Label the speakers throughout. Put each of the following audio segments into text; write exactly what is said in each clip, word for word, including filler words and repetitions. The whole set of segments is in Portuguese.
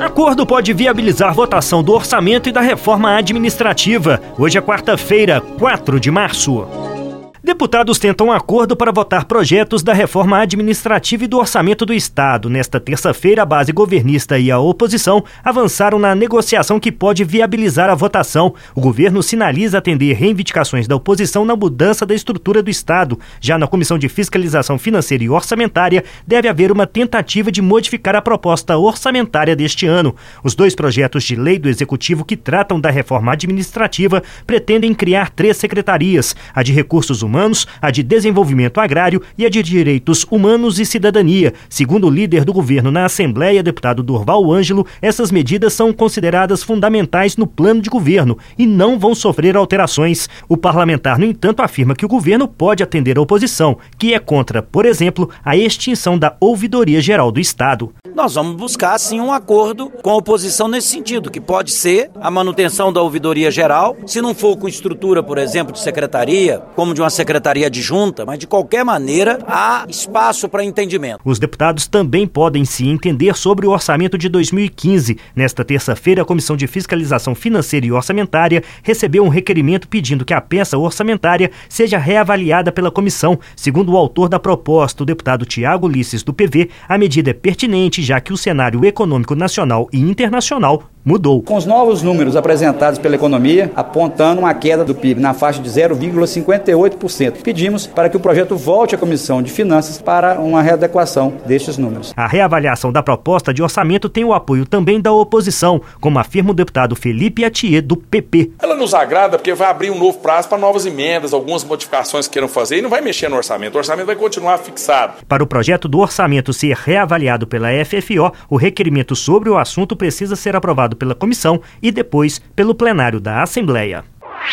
Speaker 1: Acordo pode viabilizar votação do orçamento e da reforma administrativa. Hoje é quarta-feira, quatro de março. Deputados tentam um acordo para votar projetos da reforma administrativa e do orçamento do Estado. Nesta terça-feira, a base governista e a oposição avançaram na negociação que pode viabilizar a votação. O governo sinaliza atender reivindicações da oposição na mudança da estrutura do Estado. Já na Comissão de Fiscalização Financeira e Orçamentária, deve haver uma tentativa de modificar a proposta orçamentária deste ano. Os dois projetos de lei do Executivo que tratam da reforma administrativa pretendem criar três secretarias: a de Recursos Humanos, Humanos, a de Desenvolvimento Agrário e a de Direitos Humanos e Cidadania. Segundo o líder do governo na Assembleia, deputado Durval Ângelo, essas medidas são consideradas fundamentais no plano de governo e não vão sofrer alterações. O parlamentar, no entanto, afirma que o governo pode atender a oposição, que é contra, por exemplo, a extinção da Ouvidoria Geral do Estado.
Speaker 2: Nós vamos buscar, sim, um acordo com a oposição nesse sentido, que pode ser a manutenção da Ouvidoria Geral, se não for com estrutura, por exemplo, de secretaria, como de uma secretaria adjunta, mas de qualquer maneira há espaço para entendimento.
Speaker 1: Os deputados também podem se entender sobre o orçamento de dois mil e quinze. Nesta terça-feira, a Comissão de Fiscalização Financeira e Orçamentária recebeu um requerimento pedindo que a peça orçamentária seja reavaliada pela comissão. Segundo o autor da proposta, o deputado Tiago Ulisses, do P V, a medida é pertinente, já que o cenário econômico nacional e internacional mudou.
Speaker 3: Com os novos números apresentados pela economia, apontando uma queda do P I B na faixa de zero vírgula cinquenta e oito por cento, pedimos para que o projeto volte à Comissão de Finanças para uma readequação destes números.
Speaker 1: A reavaliação da proposta de orçamento tem o apoio também da oposição, como afirma o deputado Felipe Atier, do P P.
Speaker 4: Ela nos agrada porque vai abrir um novo prazo para novas emendas, algumas modificações que queiram fazer, e não vai mexer no orçamento. O orçamento vai continuar fixado.
Speaker 1: Para o projeto do orçamento ser reavaliado pela F F O, o requerimento sobre o assunto precisa ser aprovado pela comissão e depois pelo plenário da Assembleia.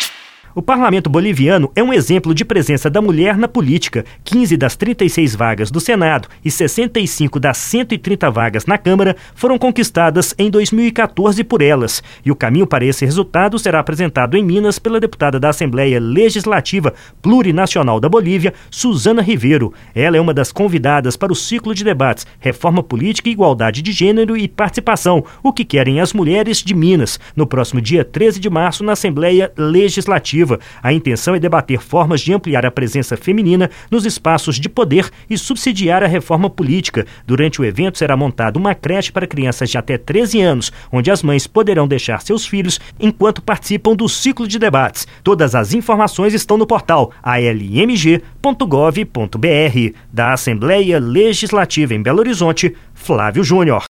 Speaker 1: O parlamento boliviano é um exemplo de presença da mulher na política. quinze das trinta e seis vagas do Senado e sessenta e cinco das cento e trinta vagas na Câmara foram conquistadas em dois mil e quatorze por elas. E o caminho para esse resultado será apresentado em Minas pela deputada da Assembleia Legislativa Plurinacional da Bolívia, Suzana Ribeiro. Ela é uma das convidadas para o ciclo de debates Reforma Política, Igualdade de Gênero e Participação, o que querem as mulheres de Minas, no próximo dia treze de março na Assembleia Legislativa. A intenção é debater formas de ampliar a presença feminina nos espaços de poder e subsidiar a reforma política. Durante o evento será montada uma creche para crianças de até treze anos, onde as mães poderão deixar seus filhos enquanto participam do ciclo de debates. Todas as informações estão no portal a l m g ponto gov ponto b r. Da Assembleia Legislativa em Belo Horizonte, Flávio Júnior.